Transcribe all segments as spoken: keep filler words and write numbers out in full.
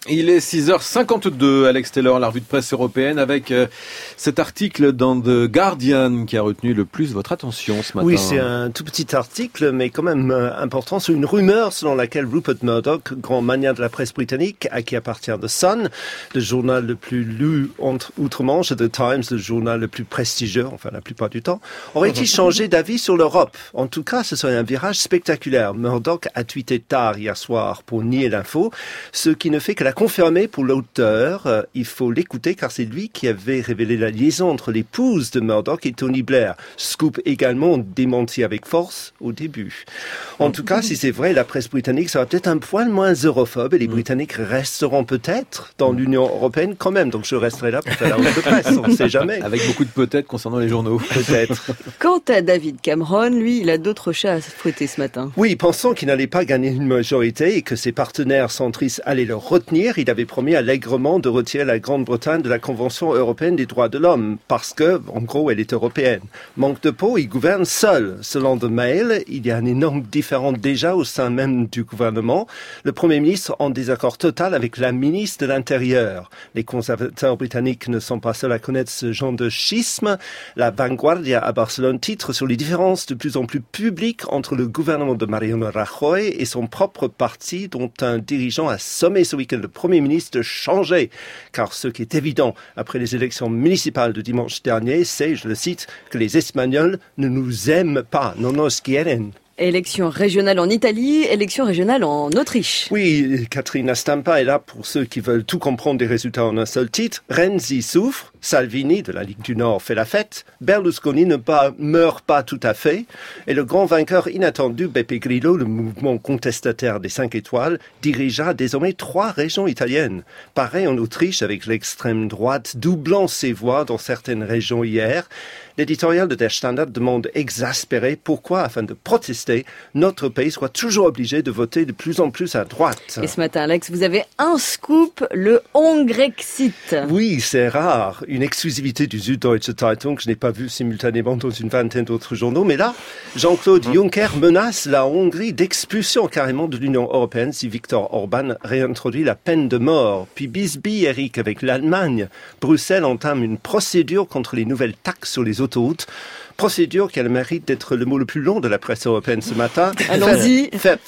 Il est six heures cinquante-deux, Alex Taylor, la revue de presse européenne, avec euh, cet article dans The Guardian qui a retenu le plus votre attention ce matin. Oui, c'est un tout petit article, mais quand même euh, important, sur une rumeur selon laquelle Rupert Murdoch, grand magnat de la presse britannique, à qui appartient The Sun, le journal le plus lu entre outre-Manche, et The Times, le journal le plus prestigieux, enfin la plupart du temps, aurait-il changé d'avis sur l'Europe? En tout cas, ce serait un virage spectaculaire. Murdoch a tweeté tard hier soir pour nier l'info, ce qui ne fait que la confirmer pour l'auteur. Euh, il faut l'écouter car c'est lui qui avait révélé la liaison entre l'épouse de Murdoch et Tony Blair. Scoop également démenti avec force au début. En tout cas, si c'est vrai, la presse britannique sera peut-être un poil moins europhobe et les Britanniques resteront peut-être dans l'Union européenne quand même. Donc je resterai là pour faire la revue de presse, on ne sait jamais. Avec beaucoup de peut-être concernant les journaux. Peut-être. Quant à David Cameron, lui, il a d'autres chats à fouetter ce matin. Oui, pensant qu'il n'allait pas gagner une majorité et que ses partenaires centristes allaient le retenir, il avait promis allègrement de retirer la Grande-Bretagne de la Convention européenne des droits de l'homme, parce que, en gros, elle est européenne. Manque de peau, il gouverne seul. Selon The Mail, il y a un énorme différend déjà au sein même du gouvernement. Le Premier ministre en désaccord total avec la ministre de l'Intérieur. Les conservateurs britanniques ne sont pas seuls à connaître ce genre de schisme. La Vanguardia à Barcelone titre sur les différences de plus en plus publiques entre le gouvernement de Mariano Rajoy et son propre parti, dont un dirigeant a sommé ce week-end le Premier ministre de changer. Car ce qui est évident après les élections municipales de dimanche dernier, c'est, je le cite, que les Espagnols ne nous aiment pas, no nos quieren. Élection régionale en Italie, élection régionale en Autriche. Oui, Catherine Stampa est là pour ceux qui veulent tout comprendre des résultats en un seul titre. Renzi souffre, Salvini de la Ligue du Nord fait la fête, Berlusconi ne pas, meurt pas tout à fait, et le grand vainqueur inattendu, Beppe Grillo, le mouvement contestataire des cinq étoiles, dirigera désormais trois régions italiennes. Pareil en Autriche avec l'extrême droite doublant ses voix dans certaines régions hier. L'éditorial de Der Standard demande exaspéré pourquoi, afin de protester, notre pays soit toujours obligé de voter de plus en plus à droite. Et ce matin, Alex, vous avez un scoop, le Hongrexit. Oui, c'est rare. Une exclusivité du Süddeutsche Zeitung que je n'ai pas vue simultanément dans une vingtaine d'autres journaux. Mais là, Jean-Claude Juncker menace la Hongrie d'expulsion carrément de l'Union européenne si Viktor Orban réintroduit la peine de mort. Puis bisbille, Eric, avec l'Allemagne. Bruxelles entame une procédure contre les nouvelles taxes sur les autoroutes. Procédure qui a le mérite d'être le mot le plus long de la presse européenne ce matin. Allons-y.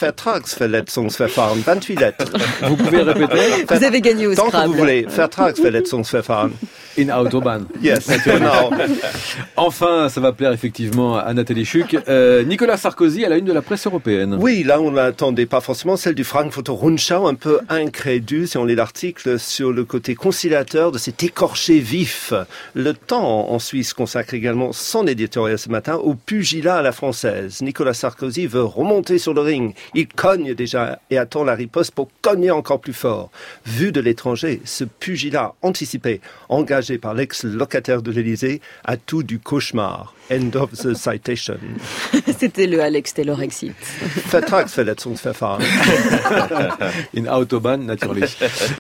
Vertragsverletzungsverfahren, vingt-huit lettres. Vous pouvez répéter? Vous avez gagné au Tant Scrabble. que vous voulez. Vertragsverletzungsverfahren. In Autobahn. Yes, genau. Enfin, ça va plaire effectivement à Nathalie Schuck. Euh, Nicolas Sarkozy à la une de la presse européenne. Oui, là on n'attendait pas forcément, celle du Frankfurter Rundschau, un peu incrédule si on lit l'article sur le côté conciliateur de cet écorché vif. Le Temps en Suisse consacre également son éditorial ce matin au pugilat à la française. Nicolas Sarkozy veut remonter sur le ring. Il cogne déjà et attend la riposte pour cogner encore plus fort. Vu de l'étranger, ce pugilat anticipé, engagé par l'ex-locataire de l'Élysée, a tout du cauchemar. End of the citation. C'était le Alex Taylor Exit. Vertragsverletzungsverfahren. In Autobahn, natürlich.